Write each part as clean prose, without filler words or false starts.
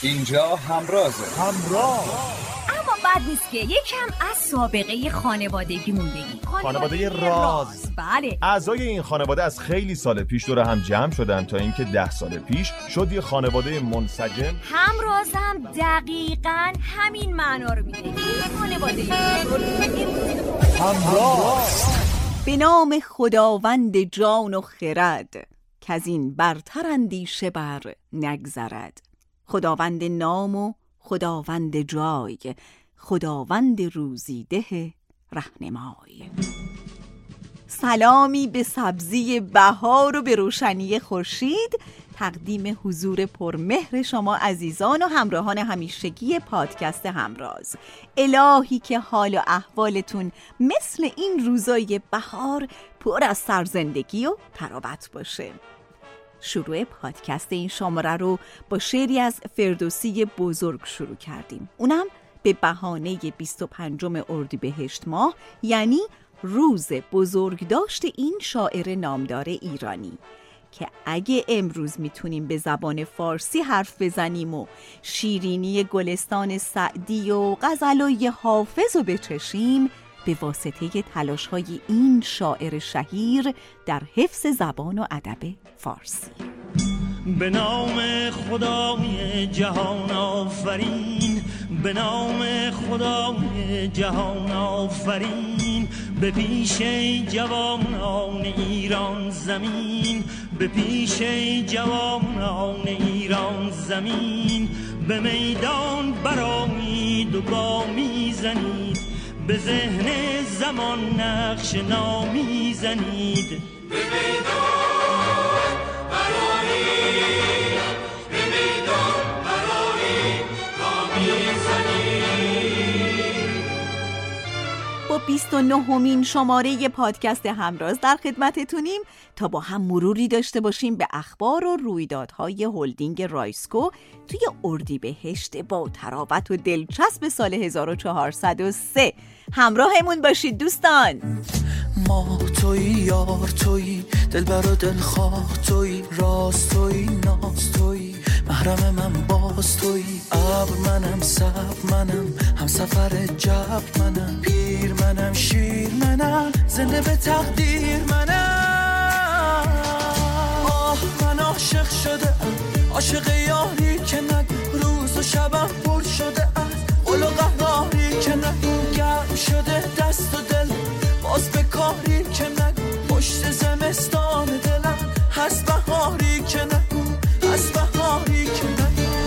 اینجا همرازه. اما بد نیست که یکم از سابقه خانوادگیمون بگیم. خانواده راز. بله. اعضای این خانواده از خیلی سال پیش دور هم جمع شدن تا اینکه 10 سال پیش شد یه خانواده منسجم. همرازم دقیقاً همین معنا رو میده. خانواده همراز. به نام خداوند جان و خرد، که از این برتر اندیشه بر نگذرد. خداوند نام و خداوند جای، خداوند روزیده رهنمای. سلامی به سبزی بهار و به روشنی خورشید، تقدیم حضور پرمهر شما عزیزان و همراهان همیشگی پادکست همراز. الهی که حال و احوالتون مثل این روزای بهار پر از سرزندگی و تراوت باشه. شروع پادکست این شماره رو با شعری از فردوسی بزرگ شروع کردیم، اونم به بهانه 25 اردیبهشت ماه، یعنی روز بزرگداشت این شاعر نامدار ایرانی، که اگه امروز میتونیم به زبان فارسی حرف بزنیم و شیرینی گلستان سعدی و غزلای حافظ رو بچشیم، به واسطه تلاش‌های این شاعر شهیر در حفظ زبان و ادب فارسی. به نام خدای جهان آفرین، به نام خدای جهان آفرین، به پیش جوانان ایران زمین، به پیش جوانان ایران زمین، به میدان برآیید و گامی زنید، به ذهن زمان نقش نامی زنید. به میدان برآیید، به میدان برآیید، گامی زنید. با 29مین شماره پادکست همراز در خدمتتونیم تا با هم مروری داشته باشیم به اخبار و رویدادهای هلدینگ رایسکو توی اردیبهشت با تراوت و دلچسب سال 1403. همراهمون باشید دوستان. ما تویی، یار تویی، دلبر و دلخواه تویی، راز تویی، ناز تویی، محرم من باز تویی، ابر منم، صبر منم، هم سفر جبر منم، پیر منم، شیر منم، زنده به تقدیر منم. آه من عاشق شده ام، عاشق یاری که نگو، روز و شبم پر شده ام، قل و قهاری که نگو، گرم شده دست و دل، باز به کاری که نگو، پشت زمستان دلم هست بهاری که نگو، هست بهاری که نگو.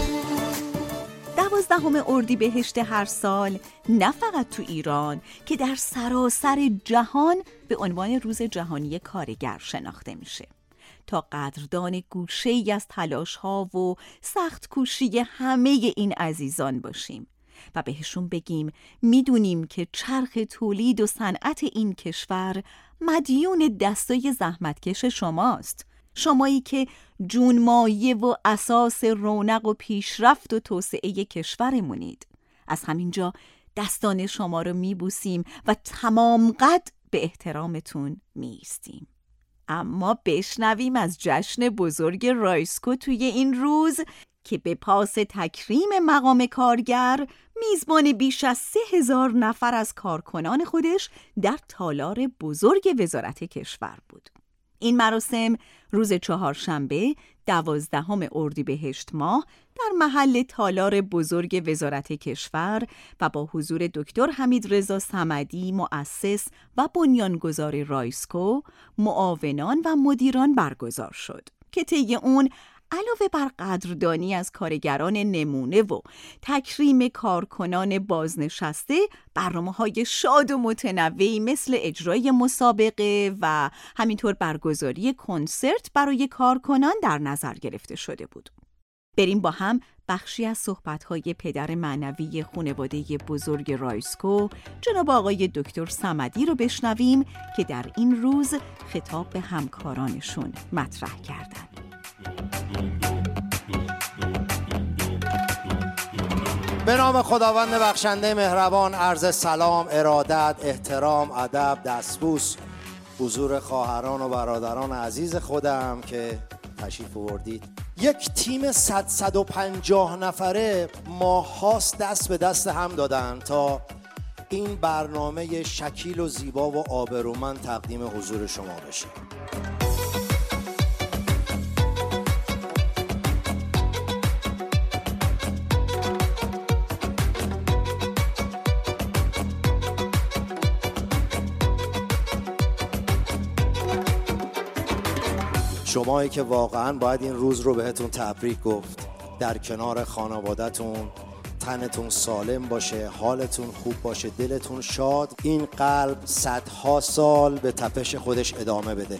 12 اردیبهشت هر سال نه فقط تو ایران که در سراسر جهان به عنوان روز جهانی کارگر شناخته میشه. تا قدردان گوشه‌ای از تلاش‌ها و سخت کوشی همه این عزیزان باشیم و بهشون بگیم میدونیم که چرخ تولید و صنعت این کشور مدیون دستای زحمتکش شماست. شمایی که جونمایه و اساس رونق و پیشرفت و توسعه کشورمونید. از همینجا دستان شما رو میبوسیم و تمام قد به احترامتون میایستیم. اما بشنویم از جشن بزرگ رایسکو توی این روز که به پاس تکریم مقام کارگر میزبان بیش از 3000 نفر از کارکنان خودش در تالار بزرگ وزارت کشور بود. این مراسم روز چهارشنبه 12 اردیبهشت ماه در محل تالار بزرگ وزارت کشور و با حضور دکتر حمیدرضا صمدی، مؤسس و بنیانگذار رایسکو، معاونان و مدیران برگزار شد که طی اون علاوه بر قدردانی از کارگران نمونه و تکریم کارکنان بازنشسته، برنامه‌های شاد و متنوعی مثل اجرای مسابقه و همینطور برگزاری کنسرت برای کارکنان در نظر گرفته شده بود. بریم با هم بخشی از صحبت‌های پدر معنوی خانواده بزرگ رایسکو، جناب آقای دکتر صمدی رو بشنویم که در این روز خطاب به همکارانشون مطرح کردند. به نام خداوند بخشنده مهربان عرض سلام، ارادت، احترام، ادب، دستبوس حضور خواهران و برادران عزیز خودم که تشریف آوردید. یک تیم 150 نفره ماهاست دست به دست هم دادن تا این برنامه شکیل و زیبا و آبرومند تقدیم حضور شما بشه. شمایی که واقعاً باید این روز رو بهتون تبریک گفت، در کنار خانواده‌تون، تنتون سالم باشه، حالتون خوب باشه، دلتون شاد، این قلب صدها سال به تپش خودش ادامه بده.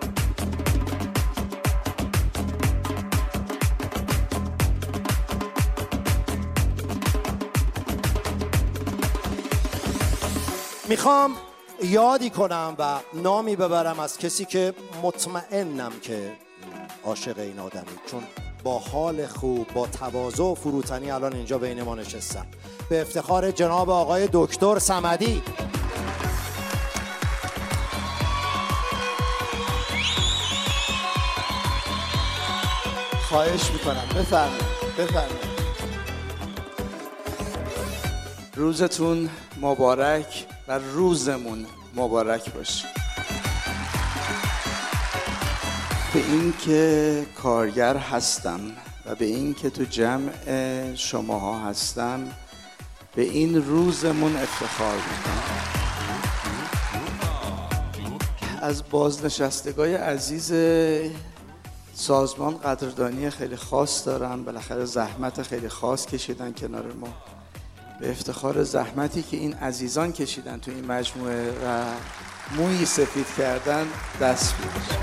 میخوام یادی کنم و نامی ببرم از کسی که مطمئنم که عاشق این آدمی، چون با حال خوب، با تواضع و فروتنی الان اینجا بین ما نشستم. به افتخار جناب آقای دکتر صمدی. خواهش میکنم بفرمایید. روزتون مبارک و روزمون مبارک باشه. به این که کارگر هستم و به این که تو جمع شماها هستم، به این روزمون افتخار میکنم. از بازنشستگان عزیز سازمان قدردانی خیلی خاص دارم. بالاخره زحمت خیلی خاص کشیدن کنار ما. به افتخار زحمتی که این عزیزان کشیدن تو این مجموعه و مویی سفید کردن دست بیارش.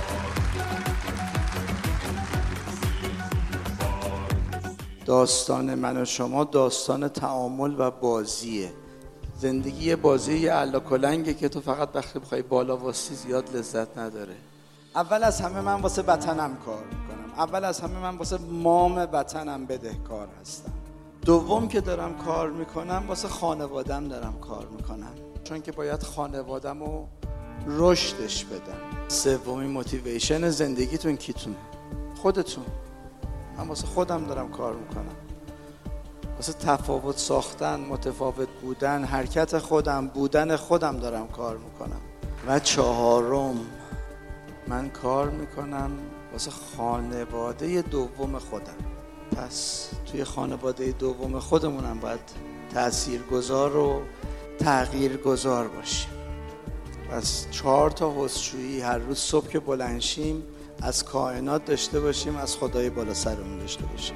داستان من و شما داستان تعامل و بازیه. زندگی بازی علا کلنگه که تو فقط وقتی بخوای بالا واسطی زیاد لذت نداره. اول از همه من واسه وطنم کار میکنم. اول از همه من واسه مام وطنم بدهکار هستم. دوم که دارم کار میکنم واسه خانوادم دارم کار میکنم، چون که باید خانوادم رو رشدش بدم. سومی موتیویشن زندگیتون کیتونه؟ خودتون. من واسه خودم دارم کار میکنم، واسه تفاوت ساختن، متفاوت بودن، حرکت خودم، بودن خودم دارم کار میکنم. و چهارم، من کار میکنم واسه خانواده دوم خودم. پس توی خانواده دوم خودمونم باید تاثیرگذار و تغییرگذار باشیم. پس 4 تا حوض‌جویی هر روز صبح که بلند شیم از کائنات داشته باشیم، از خدای بالا سرمون داشته باشیم.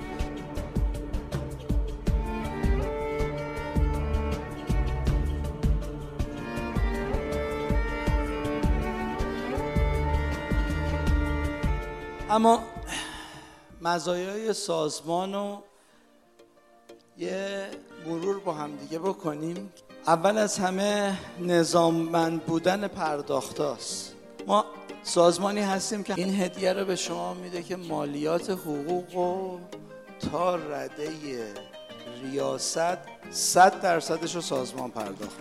اما مزایای سازمان رو یه مرور با هم دیگه بکنیم. اول از همه نظاممند بودن پرداختاست. ما سازمانی هستیم که این هدیه رو به شما میده که مالیات حقوق رو تا رده ریاست 100% رو سازمان پرداخت.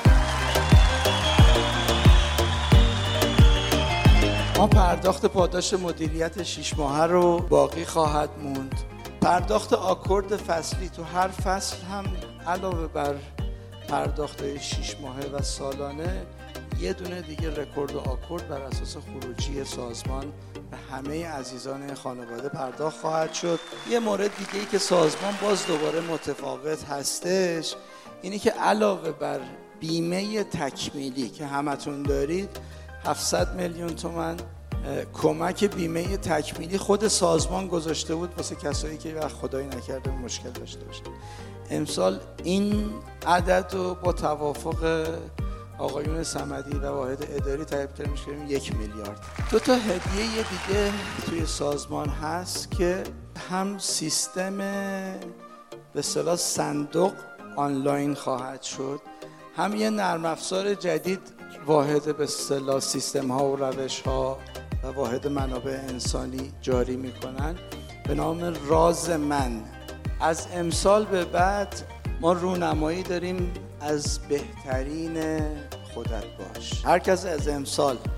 ما پرداخت پاداش مدیریت 6 ماهه رو باقی خواهد موند. پرداخت آکورد فصلی تو هر فصل هم علاوه بر پرداخت 6 ماهه و سالانه یه دونه دیگه رکورد و آکورد بر اساس خروجی سازمان به همه عزیزان خانواده پرداخت خواهد شد. یه مورد دیگه‌ای که سازمان باز دوباره متفاوت هستش اینی که علاوه بر بیمه تکمیلی که همتون دارید 700 میلیون تومان کمک بیمه تکمیلی خود سازمان گذاشته بود واسه کسایی که وقت خدایی نکرده مشکل داشته باشن. امسال این عدد رو با توافق آقایون صمدی و واحد اداری تعریف کردیم 1 میلیارد. 2 تا هدیه دیگه توی سازمان هست که هم سیستم به اصطلاح صندوق آنلاین خواهد شد، هم یه نرم افزار جدید واحد به اصطلاح سیستم ها و روش ها و واحد منابع انسانی جاری میکنن به نام راز من. از امسال به بعد ما رونمایی داریم از بهترین خودت باش. هر کس از امسال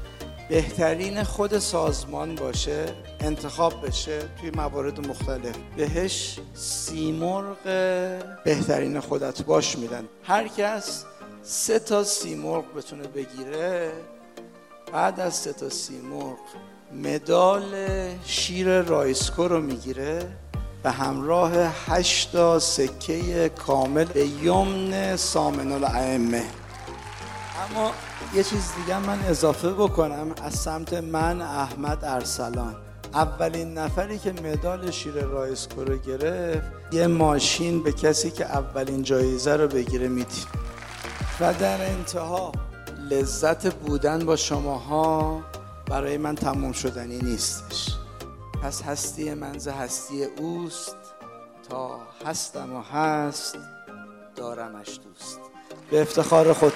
بهترین خود سازمان باشه، انتخاب بشه توی موارد مختلف، بهش سیمرغ بهترین خودت باش میدن. هر کس 3 سیمرغ بتونه بگیره، بعد از 3 سیمرغ مدال شیر رایسکو رو میگیره به همراه 8 سکه کامل به یمن سامن الائمه. اما یه چیز دیگه من اضافه بکنم از سمت من، احمد ارسلان. اولین نفری که مدال شیر رایسکو رو گرفت، یه ماشین به کسی که اولین جایزه رو بگیره میدیم. و در انتها لذت بودن با شماها برای من تموم شدنی نیستش. پس هستی من ز هستی اوست، تا هستم و هست دارمش دوست. به افتخار خود.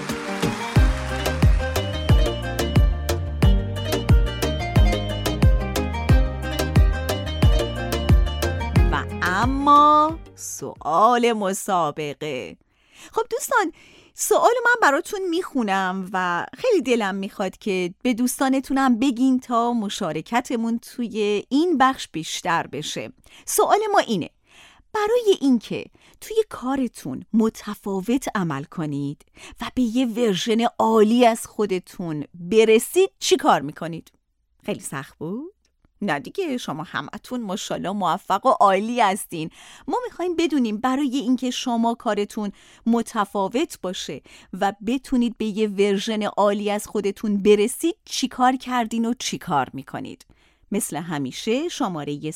و اما سوال مسابقه. خب دوستان، سوال من براتون میخونم و خیلی دلم میخواد که به دوستانتونم بگین تا مشارکتمون توی این بخش بیشتر بشه. سوال ما اینه: برای اینکه توی کارتون متفاوت عمل کنید و به یه ورژن عالی از خودتون برسید چی کار میکنید؟ خیلی سخت بود؟ نه دیگه، شما همتون ماشاءالله موفق و عالی هستین. ما میخوایم بدونیم برای اینکه شما کارتون متفاوت باشه و بتونید به یه ورژن عالی از خودتون برسید چی کار کردین و چی کار میکنید. مثل همیشه شماره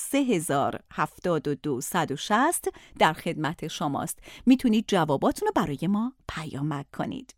3072 در خدمت شماست. میتونید جواباتون رو برای ما پیامک کنید.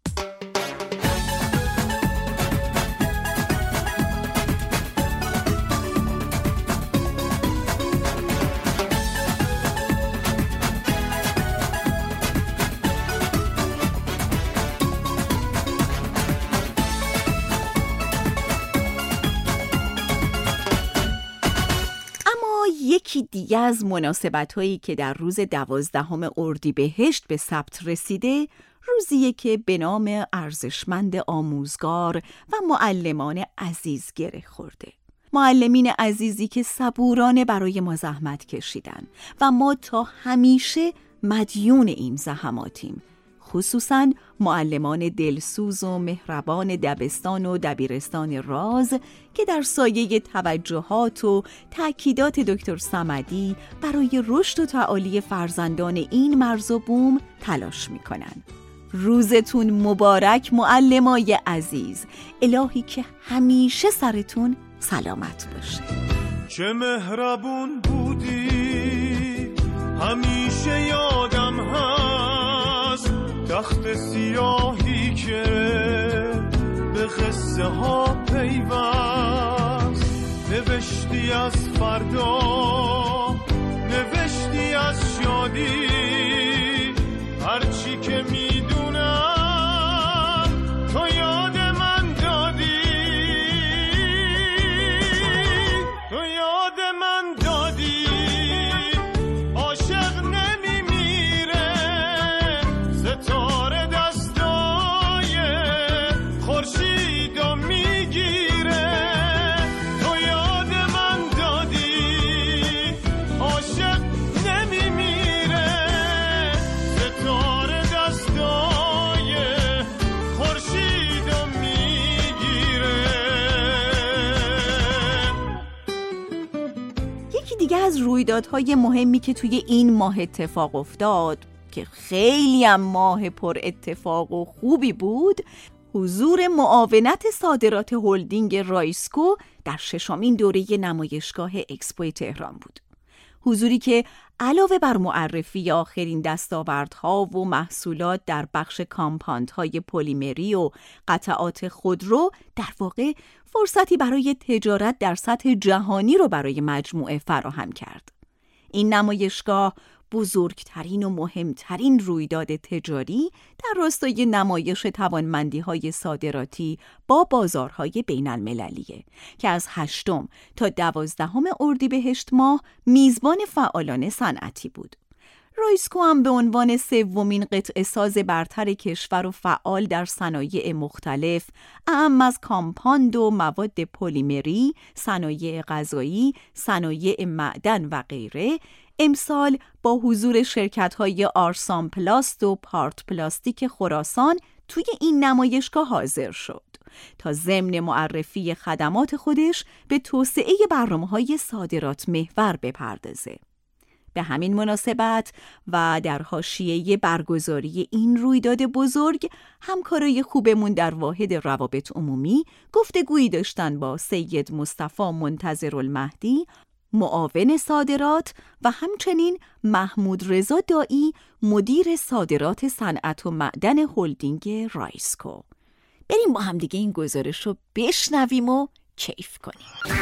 یکی دیگه از مناسبت‌هایی که در روز 12 اردیبهشت به ثبت رسیده، روزیه که به نام ارزشمند آموزگار و معلمان عزیز گره خورده. معلمین عزیزی که صبورانه برای ما زحمت کشیدن و ما تا همیشه مدیون این زحماتیم. خصوصاً معلمان دلسوز و مهربان دبستان و دبیرستان راز که در سایه توجهات و تأکیدات دکتر صمدی برای رشد و تعالی فرزندان این مرز و بوم تلاش میکنن. روزتون مبارک معلمای عزیز. الهی که همیشه سرتون سلامت باشه. چه مهربون بودی، همیشه یادم هست تخت سیاهی که به قصه ها پیوست. نوشتی از فردا، نوشتی از شادی، هرچی که میدونم تو یاد من دادی، تو یاد من دادی. عاشق نمیمیره، ستاره دستای خورشیدو میگیره، تو یاد من دادی. عاشق نمیمیره، ستاره دستای خورشیدو میگیره. یکی دیگه از رویدادهای مهمی که توی این ماه اتفاق افتاد که خیلی هم ماه پر اتفاق و خوبی بود، حضور معاونت صادرات هلدینگ رایسکو در 6مین دوره نمایشگاه اکسپو تهران بود. حضوری که علاوه بر معرفی آخرین دستاوردها و محصولات در بخش کامپاندهای پلیمری و قطعات خودرو، در واقع فرصتی برای تجارت در سطح جهانی رو برای مجموعه فراهم کرد. این نمایشگاه بزرگترین و مهمترین رویداد تجاری در راستای نمایش توانمندی‌های صادراتی با بازارهای بین المللیه که از 8 تا 12 اردیبهشت ماه میزبان فعالان صنعتی بود. رایسکو هم به عنوان سومین قطعه ساز برتر کشور و فعال در صنایع مختلف، اعم از کامپاند و مواد پلیمری، صنایع غذایی، صنایع معدن و غیره، امسال با حضور شرکت‌های آرسان پلاست و پارت پلاستیک خراسان توی این نمایشگاه حاضر شد تا ضمن معرفی خدمات خودش به توسعه برنامه‌های صادرات محور بپردازه. به همین مناسبت و در حاشیه برگزاری این رویداد بزرگ، همکارای خوبمون در واحد روابط عمومی گفتگویی داشتن با سید مصطفی منتظرالمهدی، معاون صادرات، و همچنین محمود رضا دایی، مدیر صادرات صنعت و معدن هلدینگ رایسکو. بریم با هم دیگه این گزارش رو بشنویم و کیف کنیم.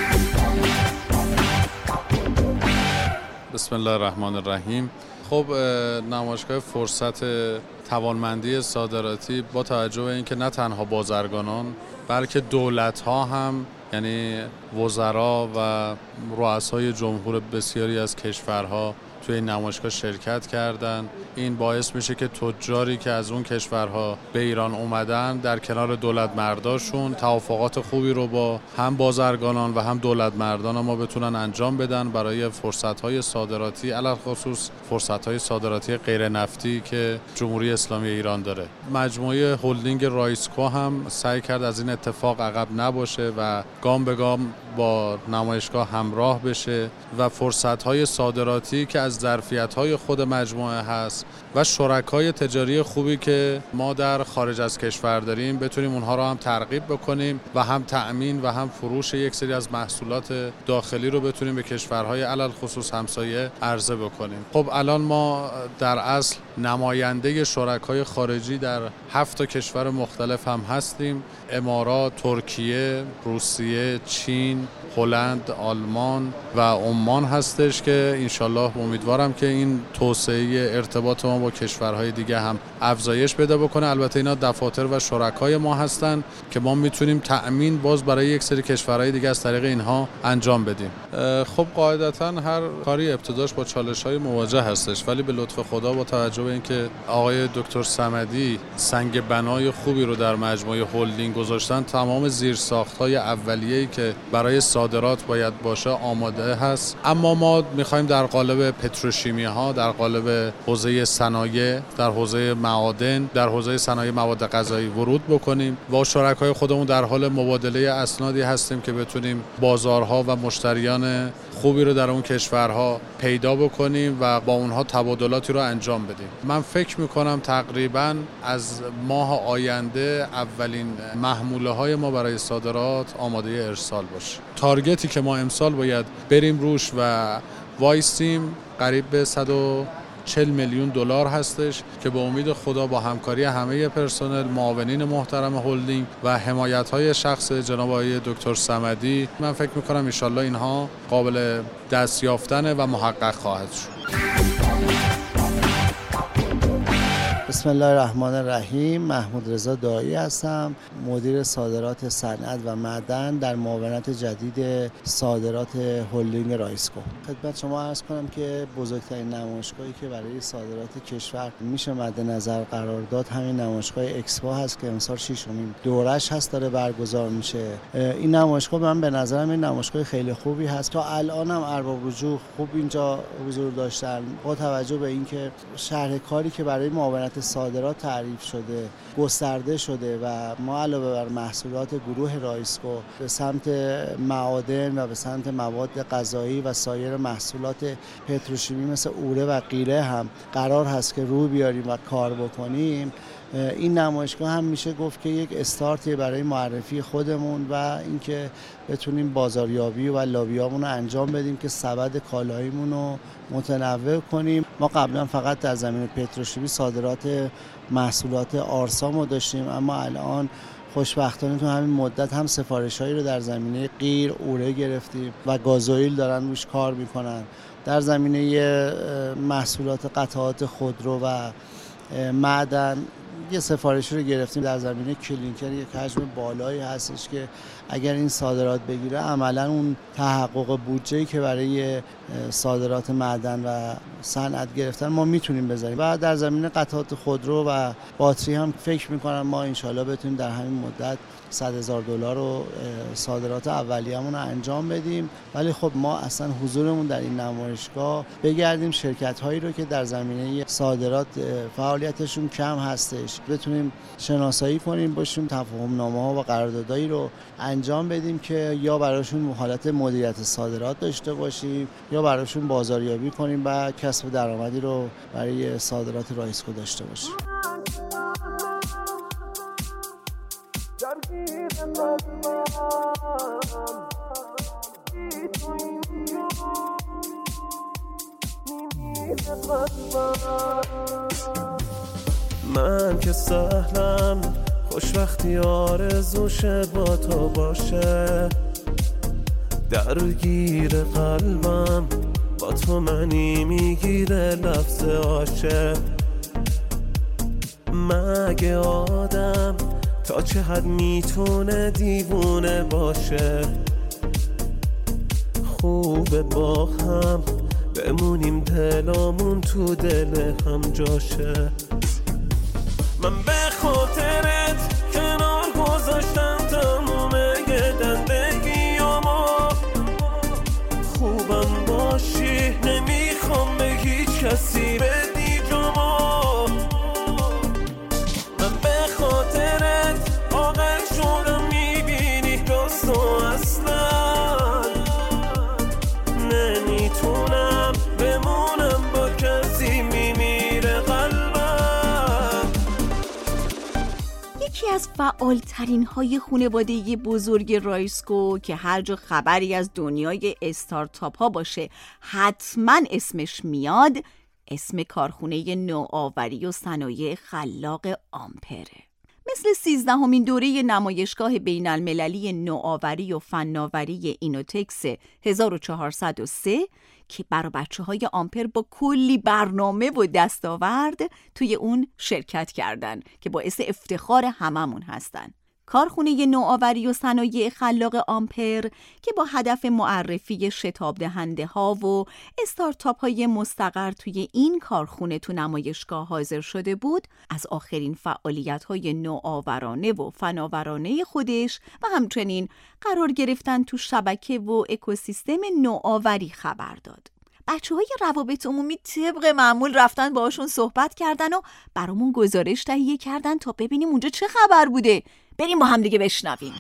بسم الله الرحمن الرحیم. خب نمایشگاه فرصت توانمندی صادراتی با توجه به اینکه نه تنها بازرگانان بلکه دولت‌ها هم، یعنی وزرا و رؤسای جمهور بسیاری از کشورها توی این نمایشگاه شرکت کردن، این باعث میشه که تجاری که از اون کشورها به ایران اومدن در کنار دولت مرداشون توافقات خوبی رو با هم بازرگانان و هم دولت مردان ما بتونن انجام بدن برای فرصت‌های صادراتی، علاوه خصوص فرصت‌های صادراتی غیر نفتی که جمهوری اسلامی ایران داره. مجموعه هلدینگ رایسکو هم سعی کرد از این اتفاق عقب نباشه و گام به گام با نمایشگاه همراه بشه و فرصت‌های صادراتی که از ظرفیت‌های خود مجموعه هست و شرکای تجاری خوبی که ما در خارج از کشور داریم بتونیم اونها رو هم ترغیب بکنیم و هم تأمین و هم فروش یک سری از محصولات داخلی رو بتونیم به کشورهای علل خصوص همسایه عرضه بکنیم. خب الان ما در اصل نماینده شرکای خارجی در 7 کشور مختلف هم هستیم: امارات، ترکیه، روسیه، چین، هلند، آلمان و عمان هستش که انشالله امیدوارم که این توسعه ارتباط ما با کشورهای دیگه هم افزایش پیدا بکنه. البته اینا دفاتر و شرکای ما هستن که ما میتونیم تأمین باز برای یک سری کشورهای دیگه از طریق اینها انجام بدیم. خب قاعدتا هر کاری ابتداش با چالش‌های مواجه هستش، ولی به لطف خدا با توجه به اینکه آقای دکتر صمدی سنگ بنای خوبی رو در مجموعه هلدینگ گذاشتن، تمام زیرساخت‌های اولیه‌ای که برای صادرات باید باشه آماده هست. اما ما می‌خوایم در قالب پتروشیمی‌ها، در قالب حوزه صنایع، در حوزه معادن، در حوزه صنایع مواد غذایی ورود بکنیم. با شرکای خودمون در حال مبادله اسنادی هستیم که بتونیم بازارها و مشتریان خوبی رو در اون کشورها پیدا بکنیم و با اونها تبادلاتی رو انجام بدیم. من فکر می‌کنم تقریباً از ماه آینده اولین محموله‌های ما برای صادرات آماده ارسال باشه. تارگتی که ما امسال باید بریم روش و وایسیم قریب به 140 میلیون دلار هستش که به امید خدا با همکاری همه پرسنل، معاونین محترم هلدینگ و حمایت‌های شخص جناب آقای دکتر صمدی، من فکر می‌کنم ان شاءالله اینها قابل دست یافتن و محقق خواهد شد. بسم الله الرحمن الرحیم. محمود رضا دایی هستم، مدیر صادرات صنعت و معدن در معاونت جدید صادرات هلدینگ رایسکو. خدمت شما عرض کنم که بزرگترین نمایشگاهی که برای صادرات کشور میشه مد نظر قرار داد همین نمایشگاه اکسپو هست که امسال 6مین دورش هست داره برگزار میشه. این نمایشگاه من به نظرم این نمایشگاه خیلی خوبی هست. تا الان هم ارباب رجوع خوب اینجا حضور داشتن با توجه به اینکه شرح کاری که برای معاونت صادرات تعریف شده، گسترده شده و ما علاوه بر محصولات گروه رایسکو به سمت معادن و به سمت مواد غذایی و سایر محصولات پتروشیمی مثل اوره و غیره هم قرار هست که روی بیاریم و کار بکنیم. این نمایشگاه هم میشه گفت که یک استارتی برای معرفی خودمون و اینکه بتونیم بازاریابی و لابیامون رو انجام بدیم که سبد کالاییمون رو متنوع کنیم. ما قبلا فقط در زمینه پتروشیمی صادرات محصولات آرسام رو داشتیم، اما الان خوشبختانه تو همین مدت هم سفارش‌هایی رو در زمینه غیر اوره گرفتیم و گازوئیل دارن روش کار میکنن. در زمینه محصولات قطعات خودرو و معدن یه سفارشی رو گرفتیم در زمینه کلینکر، یک حجم بالایی هستش که اگر این صادرات بگیره عملا اون تحقق بودجه‌ای که برای صادرات معدن و صنعت گرفتن ما میتونیم بذاریم. و در زمینه قطعات خودرو و باتری هم فکر میکنم ما انشالله بتونیم در همین مدت $100,000 رو صادرات اولیه‌مون رو انجام بدیم. ولی خب ما اصلا حضورمون در این نمایشگاه بگردیم شرکت‌هایی رو که در زمینه صادرات فعالیتشون کم هستش بتونیم شناسایی کنیم، باشیم تفاهم‌نامه‌ها و قراردادایی رو انجام بدیم که یا براشون حالت مدیریت صادرات داشته باشیم یا براشون بازاریابی کنیم و کسب درآمدی رو برای صادرات رایسکو داشته باشیم. من که سهلم خوش وقتی آرزوش با تو باشه، درگیر قلبم با تو منی میگیره لفظ عاشق. مگه آدم تا چه حد میتونه دیوونه باشه؟ خوبه با هم بمونیم دلامون تو دل هم جاشه. من به خاطرت کنار گذاشتم تموم زندگیامو، خوبم باشی نمیخوام به هیچ کسی بدی جامو. من به خاطرت عاقل شدم میبینی راستو اصلا نمیتونم بمونم با کسی میمیره قلبم. یکی از فعالترین های خانواده بزرگ رایسکو که هر جا خبری از دنیای استارتاپ ها باشه حتما اسمش میاد، اسم کارخونه نوآوری و صنایع خلاق آمپره. مثل 13مین دوره نمایشگاه بین المللی نوآوری و فناوری اینوتکس 1403 که برای بچه‌های آمپر با کلی برنامه و دستاورد توی اون شرکت کردن که باعث افتخار هممون هستن. کارخونه نوآوری و صنایع خلاق آمپر که با هدف معرفی شتاب دهنده ها و استارتاپ های مستقر توی این کارخونه تو نمایشگاه حاضر شده بود، از آخرین فعالیت های نوآورانه و فناورانه خودش و همچنین قرار گرفتن تو شبکه و اکوسیستم نوآوری خبر داد. بچه‌های روابط عمومی طبق معمول رفتن باهاشون صحبت کردن و برامون گزارش تهیه کردن تا ببینیم اونجا چه خبر بوده. بریم با هم دیگه بشنویم.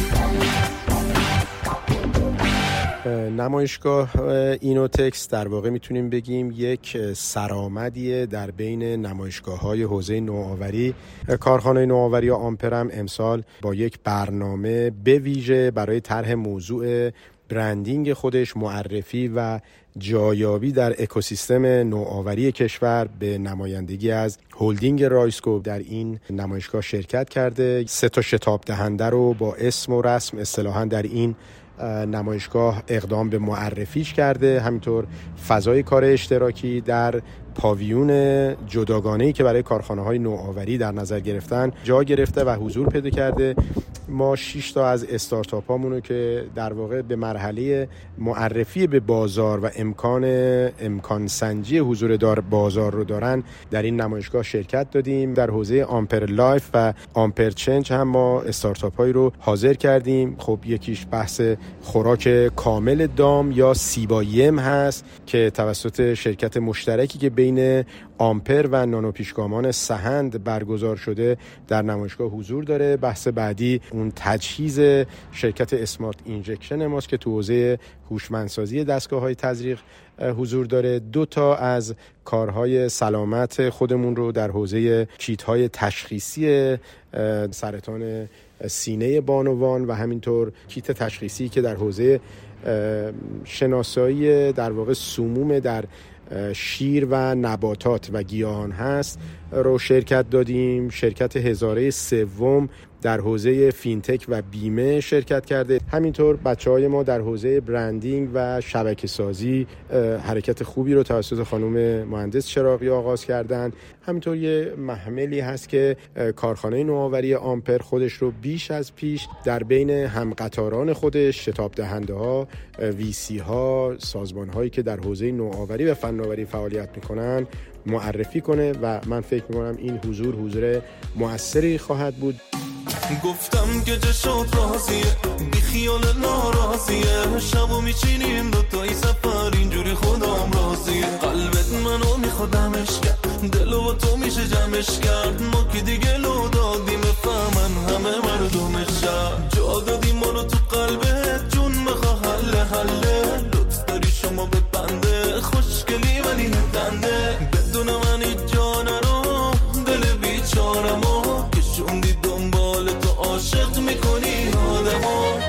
نمایشگاه اینوتکس در واقع میتونیم بگیم یک سرآمدیه در بین نمایشگاه‌های حوزه نوآوری. کارخانه نوآوری آمپرم امسال با یک برنامه به ویژه برای طرح موضوع برندینگ خودش، معرفی و جایابی در اکوسیستم نوآوری کشور به نمایندگی از هلدینگ رایسکو در این نمایشگاه شرکت کرده. 3 شتاب دهنده رو با اسم و رسم اصطلاحاً در این نمایشگاه اقدام به معرفیش کرده. همینطور فضای کار اشتراکی در پاویون جداگانه‌ای که برای کارخانه‌های نوآوری در نظر گرفتن جا گرفته و حضور پیدا کرده. ما 6 تا از استارتاپ‌هامون رو که در واقع به مرحله معرفی به بازار و امکان سنجی حضور بازار رو دارن در این نمایشگاه شرکت دادیم. در حوزه آمپر لایف و آمپر چنج هم ما استارتاپ‌هایی رو حاضر کردیم. خب یکیش بحث خوراک کامل دام یا سیبایم هست که توسط شرکت مشترکی که بین آمپر و نانو پیشگامان سهند برگزار شده در نمایشگاه حضور داره. بحث بعدی اون تجهیز شرکت اسمارت اینجکشن ماست که تو حوزه هوشمندسازی دستگاه‌های تزریق حضور داره. 2 تا از کارهای سلامت خودمون رو در حوزه کیت‌های تشخیصی سرطان سینه بانوان و همینطور کیت تشخیصی که در حوزه شناسایی در واقع سموم در شیر و نباتات و گیاهان هست رو شرکت دادیم. شرکت هزاره سوم در حوزه فینتک و بیمه شرکت کرده. همینطور بچه‌های ما در حوزه برندینگ و شبکه‌سازی حرکت خوبی رو توسط خانم مهندس چراغی آغاز کردن. همینطور یه محملی هست که کارخانه نوآوری آمپر خودش رو بیش از پیش در بین همقطاران خودش، شتاب دهنده ها، ویسی ها، سازمان هایی که در حوزه نوآوری و فناوری فعالیت میکنن معرفی کنه و من فکر میکنم این حضور مؤثری خواهد بود. گفتم که جشات راضیه بی خیال ناراضیه شبو میچینیم دوتایی سفر اینجوری خودم راضیه قلبت منو میخوادمش کرد دلو با تو میشه جمعش کرد ما که دیگه لو دادیم بفهمن همه مردمش شد جا دادیم منو تو قلبت جون میخوا حله لطف داری شما به بنده خوشگلی ولی ندنده بدون من این جانه رو دل بیچارمو کشوندی دنبال تو عاشق میکنی آدمو.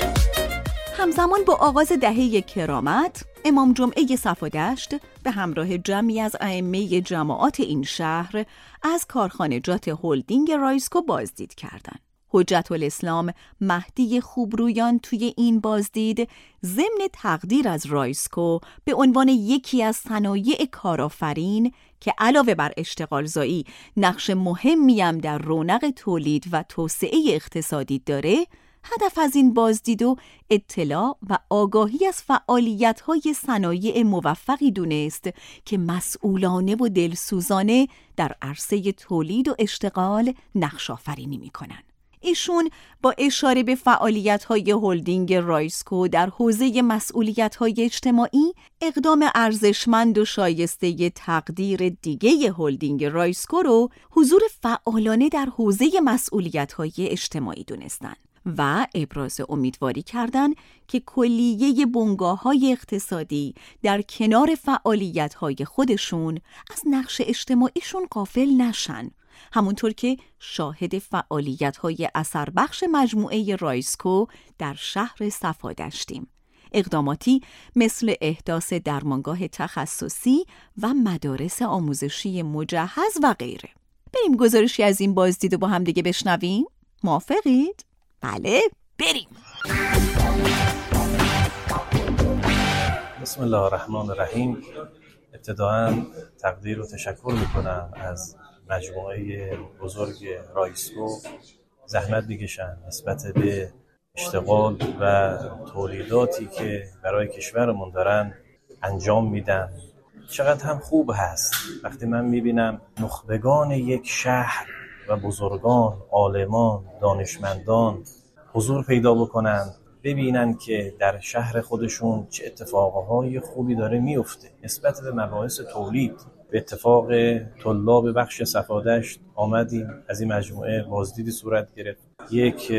همزمان با آغاز دهه کرامت، امام جمعه صفادشت به همراه جمعی از ائمه جماعات این شهر از کارخانجات هلدینگ رایسکو بازدید کردند. حجت الاسلام مهدی خوبرویان توی این بازدید ضمن تقدیر از رایسکو به عنوان یکی از صنایع کارآفرین که علاوه بر اشتغالزایی نقش مهمی هم در رونق تولید و توسعه اقتصادی داره، هدف از این بازدید و اطلاع و آگاهی از فعالیت‌های صنایع موفقی دونست که مسئولانه و دلسوزانه در عرصه تولید و اشتغال نقش آفرینی می‌کنند. ایشون با اشاره به فعالیت‌های هلدینگ رایسکو در حوزه مسئولیت‌های اجتماعی، اقدام ارزشمند و شایسته تقدیر دیگه هلدینگ رایسکو رو حضور فعالانه در حوزه مسئولیت‌های اجتماعی دونستن و ابراز امیدواری کردند که کلیه بنگاه‌های اقتصادی در کنار فعالیت‌های خودشون از نقش اجتماعیشون غافل نشن، همونطور که شاهد فعالیت‌های اثربخش مجموعه رایسکو در شهر صفادشتیم. اقداماتی مثل احداث درمانگاه تخصصی و مدارس آموزشی مجهز و غیره. بریم گزارشی از این بازدید رو با هم دیگه بشنویم؟ موافقید؟ بله، بریم. بسم الله الرحمن الرحیم. ابتداً تقدیر و تشکر میکنم از مجموعه بزرگ رایسکو. زحمت میکشن نسبت به اشتغال و تولیداتی که برای کشورمون دارن انجام میدن. چقدر هم خوب هست وقتی من میبینم نخبگان یک شهر و بزرگان، عالمان، دانشمندان حضور پیدا بکنن، ببینن که در شهر خودشون چه اتفاقهای خوبی داره میفته نسبت به مباحث تولید. به اتفاق طلاب بخش صفادشت آمدیم، از این مجموعه بازدیدی صورت گرفت. یک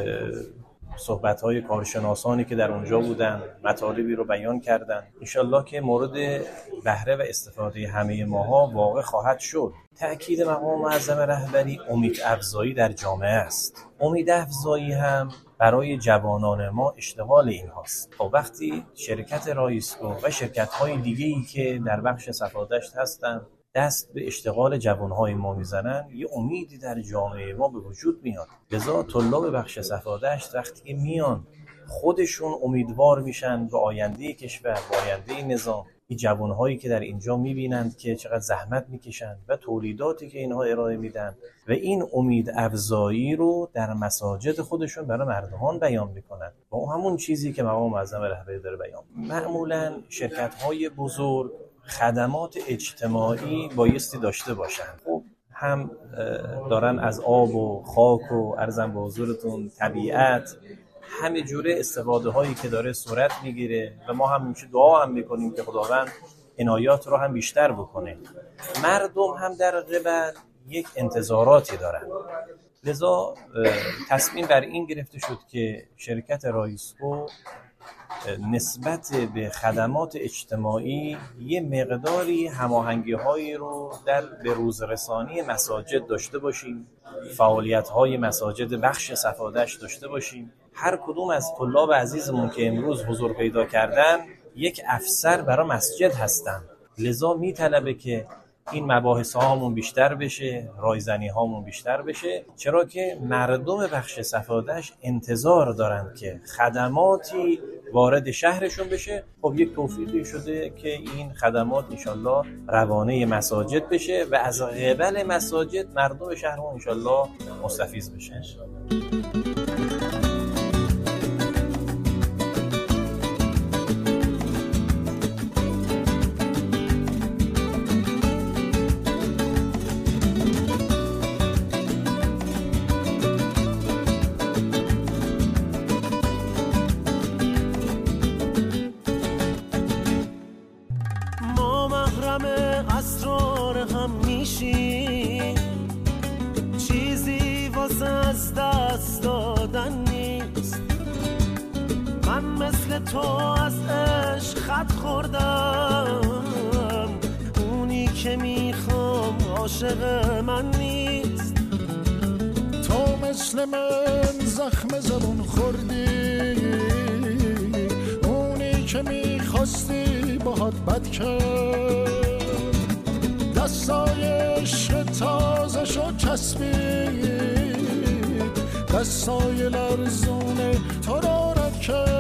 صحبت‌های کارشناسانی که در اونجا بودن مطالبی رو بیان کردن. انشالله که مورد بهره و استفاده همه ماها واقع خواهد شد. تأکید مقام معظم رهبری امید افزایی در جامعه است. امید افزایی هم برای جوانان ما اشتغال این هاست. خب وقتی شرکت رایسکو و شرکت‌های دیگه‌ای که در بخش صفادشت هستن دست به اشتغال جوانهای ما میزنن، یه امیدی در جامعه ما به وجود میاد. لذا طلاب بخش صفادشت وقتی میان خودشون امیدوار میشن به آینده کشور، به آینده نظام. این جوانهایی که در اینجا میبینند که چقدر زحمت میکشن و تولیداتی که اینها ارائه میدن و این امید افزایی رو در مساجد خودشون برای مردمان بیان میکنن و همون چیزی که مقام معظم رهبری داره بیان. معمولا شرکت‌های بزرگ خدمات اجتماعی بایستی داشته باشن. خب هم دارن از آب و خاک و عرضم به حضورتون طبیعت همه جوره استفاده هایی که داره صورت میگیره و ما هم میشه دعا هم میکنیم که خداوند عنایات رو هم بیشتر بکنه. مردم هم در قبل یک انتظاراتی دارن. لذا تصمیم بر این گرفته شد که شرکت رایسکو نسبت به خدمات اجتماعی یه مقداری هماهنگی‌هایی رو در بروزرسانی مساجد داشته باشیم، فعالیت‌های مساجد بخش صفادشت داشته باشیم. هر کدوم از طلاب عزیزمون که امروز حضور پیدا کردن یک افسر برای مسجد هستن. لذا میطلبه که این مباحث هامون بیشتر بشه، رایزنی هامون بیشتر بشه، چرا که مردم بخش صفادش انتظار دارن که خدماتی وارد شهرشون بشه. خب یک توفیقی شده که این خدمات انشالله روانه مساجد بشه و از قبل مساجد مردم شهرمون انشالله مستفیض بشه. چیزی واسه از دست دادن نیست. من مثل تو از عشق خط خوردم، اونی که میخوام عاشق من نیست. تو مثل من زخم زبون خوردی، اونی که میخواستی باهات بد کرد. دستای عشق تازه شو چسبید، دستای لرزونه تو رو رد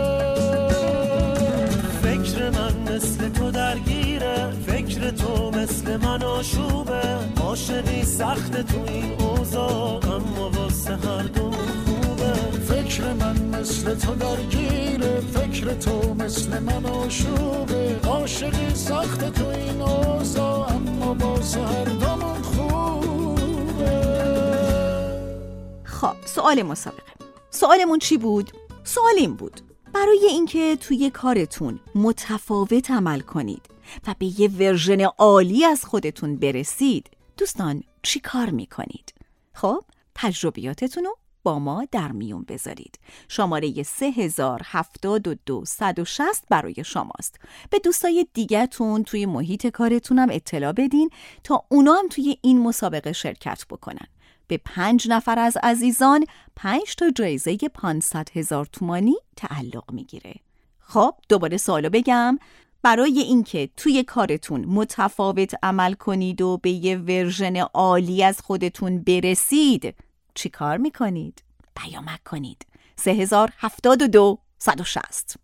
کرد. فکر من مثل تو درگیره، فکر تو مثل من آشوبه. عاشقی سخت تو این اوضاع، اما واسه هر دو خوبه. فکر من مثل تو درگیره، فکر تو مثل من آشوبه. عاشقی سخت تو این اوضاع، اما واسه هر دومون خوبه. خب سوال مسابقه، سوالمون چی بود؟ سوال این بود: برای اینکه توی کارتون متفاوت عمل کنید و به یه ورژن عالی از خودتون برسید، دوستان چی کار میکنید؟ خب تجربیاتتون رو با ما در میون بذارید. شماره 3072-160 برای شماست. به دوستای دیگه‌تون توی محیط کارتون هم اطلاع بدین تا اونا هم توی این مسابقه شرکت بکنن. به 5 نفر از عزیزان 5 تا جایزه 500,000 تومانی تعلق میگیره. خب دوباره سوالو بگم: برای اینکه توی کارتون متفاوت عمل کنید و به یه ورژن عالی از خودتون برسید، چی کار میکنید؟ پیامک کنید. 3072-160.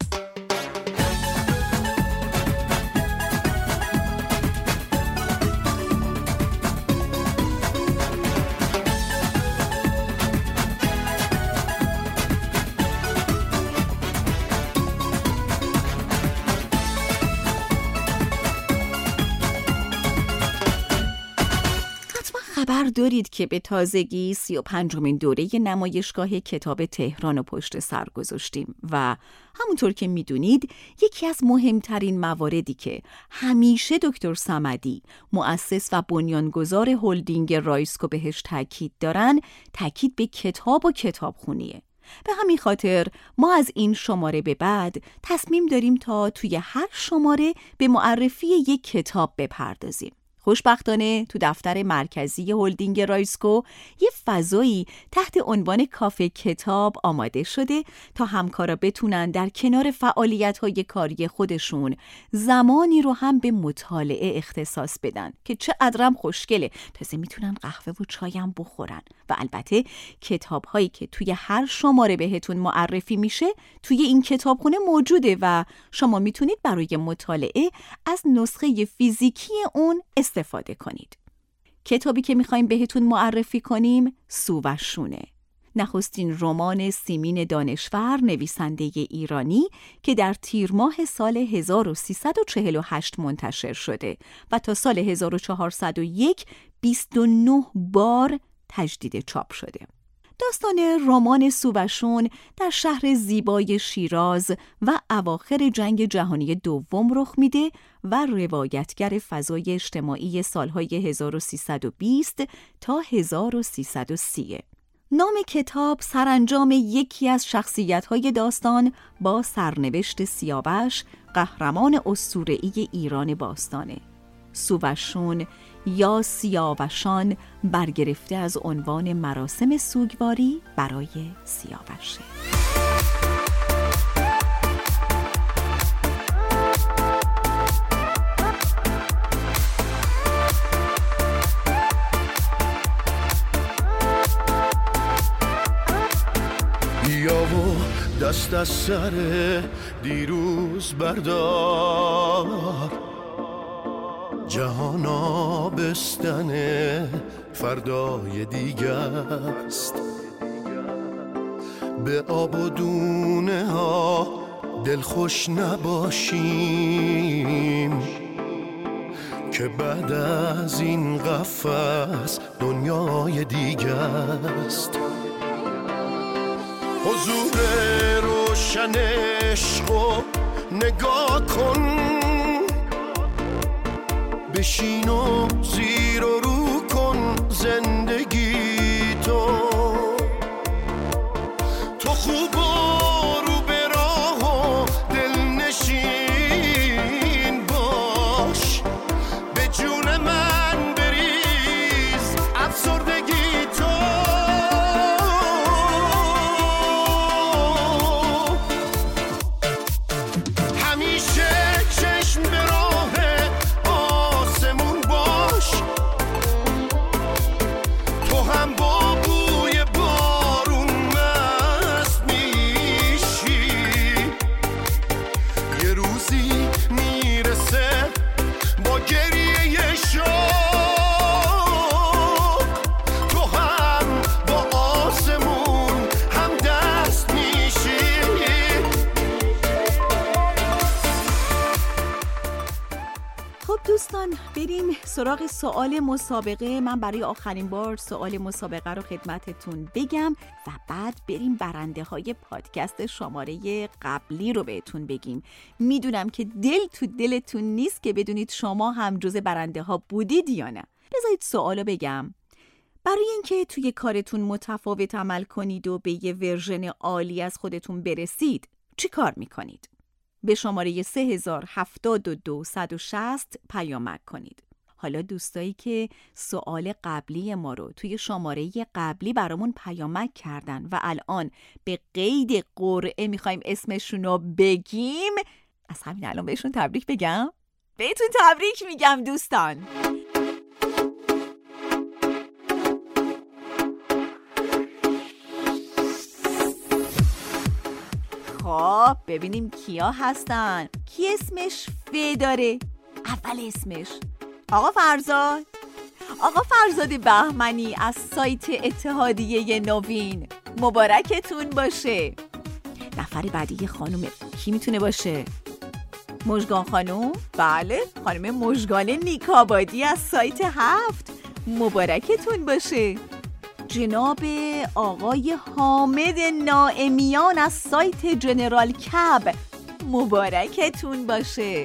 خبر دارید که به تازگی 35مین دوره نمایشگاه کتاب تهران رو پشت سر گذاشتیم و همونطور که میدونید یکی از مهمترین مواردی که همیشه دکتر صمدی، مؤسس و بنیانگذار هلدینگ رایسکو بهش تاکید دارن، تاکید به کتاب و کتابخونیه. به همین خاطر ما از این شماره به بعد تصمیم داریم تا توی هر شماره به معرفی یک کتاب بپردازیم. خوشبختانه تو دفتر مرکزی هلدینگ رایسکو یه فضایی تحت عنوان کافه کتاب آماده شده تا همکارا بتونن در کنار فعالیت‌های کاری خودشون زمانی رو هم به مطالعه اختصاص بدن که چقدرم خوشگله. تازه میتونن قهوه و چای هم بخورن و البته کتاب‌هایی که توی هر شماره بهتون معرفی میشه توی این کتابخونه موجوده و شما میتونید برای مطالعه از نسخه فیزیکی اون استفاده کنید. کتابی که میخوایم بهتون معرفی کنیم سووشونه، نخستین رمان سیمین دانشور، نویسنده ایرانی که در تیر ماه سال 1348 منتشر شده و تا سال 1401 29 بار تجدید چاپ شده. داستان رمان سووشون در شهر زیبای شیراز و اواخر جنگ جهانی دوم رخ میده و روایتگر فضای اجتماعی سالهای 1320 تا 1330. نام کتاب سرانجام یکی از شخصیت‌های داستان با سرنوشت سیاوش، قهرمان اسطوره‌ای ایران باستانه. سووشون یا سیاوشان برگرفته از عنوان مراسم سوگواری برای سیاوشه. دست از سر دیروز بردار، جهان آبستن فردای دیگه است. به آب و دونه ها دلخوش نباشیم که بعد از این قفس دنیای دیگه است. حضور روشن عشقو نگاه کن، بشین و زیر و رو کن زندگی تو خوب و رو به راه و دلنشین باش، به جون من بریز افسردگی تو. همیشه چشم به راه آسمون باش، تو هم با بوی بارون مست میشی. یه روزی میرسه با گریه شوق، تو هم با آسمون هم دست میشی. خب دوستان، بریم سراغ سوال مسابقه. من برای آخرین بار سوال مسابقه رو خدمتتون بگم و بعد بریم برنده های پادکست شماره قبلی رو بهتون بگیم. میدونم که دل تو دلتون نیست که بدونید شما هم جز برنده ها بودید یا نه. بذارید سوال رو بگم. برای اینکه توی کارتون متفاوت عمل کنید و به یه ورژن عالی از خودتون برسید، چی کار میکنید؟ به شماره 3072-160 پیامک کنید. حالا دوستایی که سوال قبلی ما رو توی شماره قبلی برامون پیامک کردن و الان به قید قرعه میخوایم اسمشون رو بگیم، از همین الان بهشون تبریک بگم؟ بهتون تبریک میگم دوستان. خب ببینیم کیا هستن. کی اسمش ف داره؟ اول اسمش آقا فرزاد. آقا فرزاد بهمنی از سایت اتحادیه نوین، مبارکتون باشه. نفر بعدی خانم کی میتونه باشه؟ مژگان خانم؟ بله، خانم مژگان نیکابادی از سایت 7، مبارکتون باشه. جناب آقای حامد نائمیان از سایت جنرال کب، مبارکتون باشه.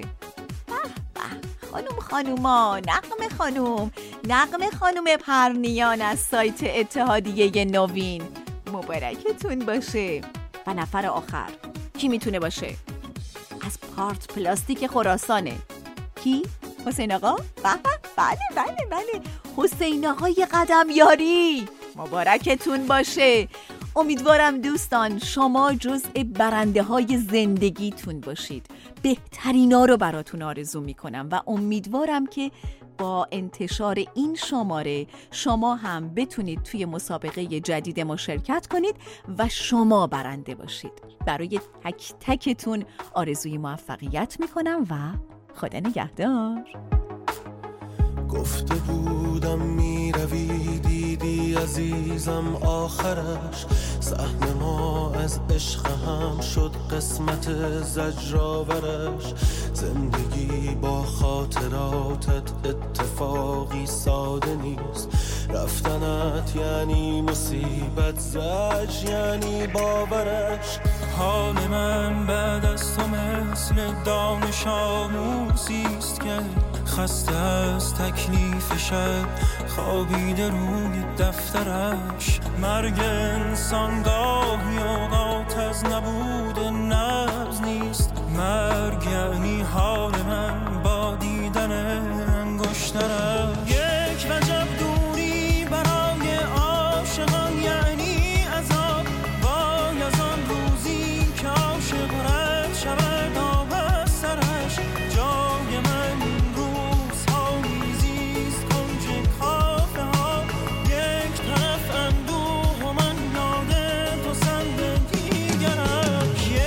خانوما، نغمه خانوم پرنیان از سایت اتحادیه نوین، مبارکتون باشه. و نفر آخر کی میتونه باشه؟ از پارت پلاستیک خراسانه. کی؟ حسین آقا؟ بله حسین آقای قدم یاری، مبارکتون باشه. امیدوارم دوستان شما جزء برنده های زندگیتون باشید. بهترینا رو براتون آرزو میکنم و امیدوارم که با انتشار این شماره شما هم بتونید توی مسابقه جدید ما شرکت کنید و شما برنده باشید. برای تک تکتون آرزوی موفقیت میکنم و خدا نگهدار. گفته بودم میروی دیدی عزیزم آخرش، صحنه ما از عشق هم شد قسمت زجرآورش. زندگی با خاطراتت اتفاقی ساده نیست، رفتنت یعنی مصیبت، زج یعنی باورش. حال من بعد از تو مثل دانش آموزیست که خسته از تکلیف شب خوابیده روی دفترش. مرگ انسان گاهی اوقات از نبود نبض نیست، مرگ یعنی حال من با دیدن انگشترش. یک وجب دوری برای عاشقان یعنی عذاب، وای از آن روزی که عاشق رد شود آب از سرش. جای من روزها میزیست کنج کافه ها، یک طرف اندوه و من یاد تو سند دیگرش.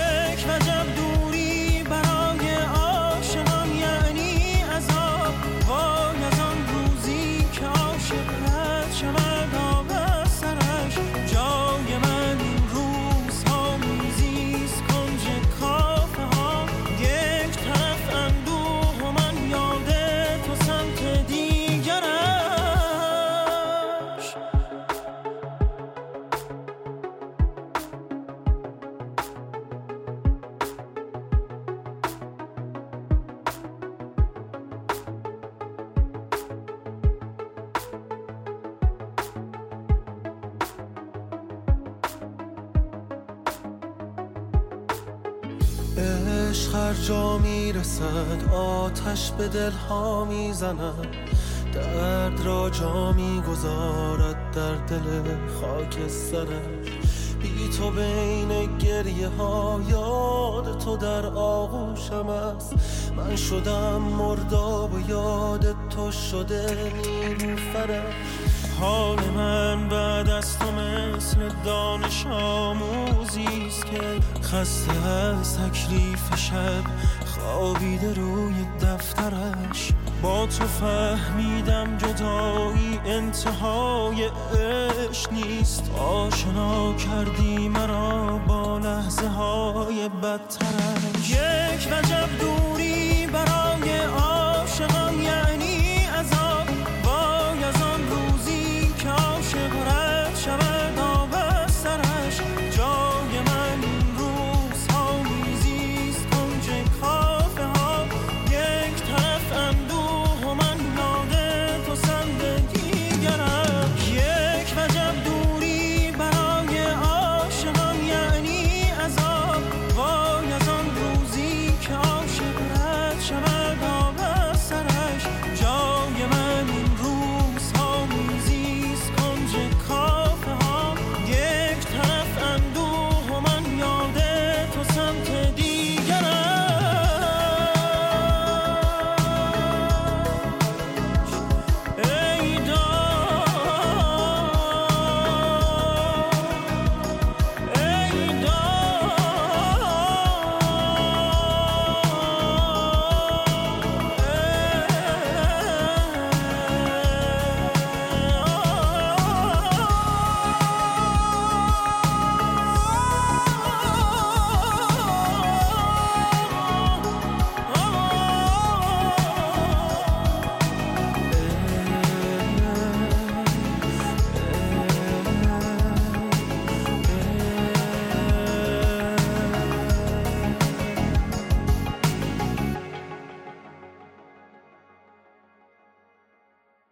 عشق هر جا میرسد آتش به دلها میزند، درد را جا میگذارد در دل خاکسترش. بی تو بین گریه ها یاد تو در آغوشم است، من شدم مرداب و یاد تو شده نیلوفرش. حال من بعد از تو مثل دانش آموزیست که خسته از تکلیف شب خوابیده روی دفترش. با تو فهمیدم جدایی انتهای عشق نیست، آشنا کردی مرا با لحظه های بدترش. یک وجب دوری برای